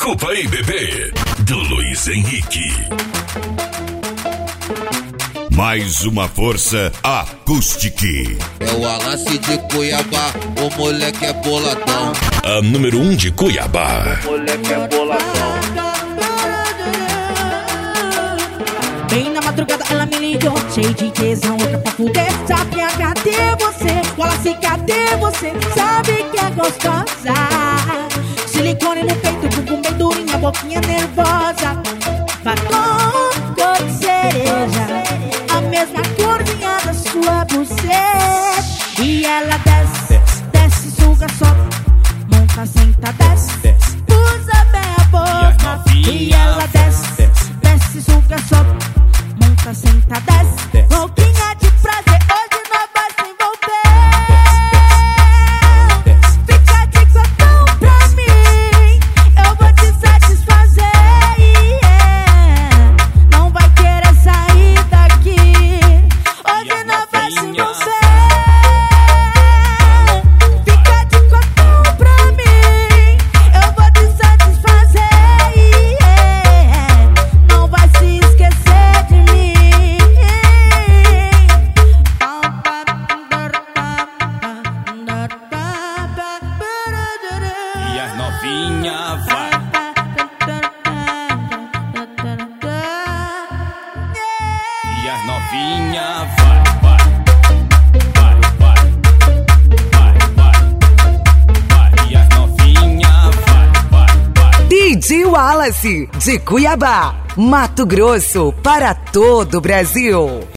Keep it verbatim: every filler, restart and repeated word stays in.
Desculpa aí, bebê, do Luiz Henrique. Mais uma força acústica. É o Alassi de Cuiabá, o moleque é boladão. A número um de Cuiabá. O moleque é boladão. Bem na madrugada ela me ligou, cheio de tesão, louca pra fuder. Sabe, cadê você? Wallace, cadê você? Sabe que é gostosa. Silicone no peito, bumbum bem durinha, boquinha nervosa. Batom cor de cereja, a mesma corzinha da sua buceta. E ela desce, desce, suga, sobe, monta, senta, desce, usa bem a boca. E ela desce, desce, suga, sobe, monta, senta, desce, louquinha de prazer, hoje nós vai se envolver. Fica de cotão pra mim, eu vou te satisfazer, yeah. Não vai querer sair daqui, hoje nós vai se envolver. Fica de cotão pra mim, eu vou te satisfazer, yeah. Não vai se esquecer de mim. E as novinha vai. E as novinha vai, vai, vai, vai, vai, vai, vai. E as novinha vai, vai, vai. D J Wallace, de Cuiabá, Mato Grosso, para todo o Brasil.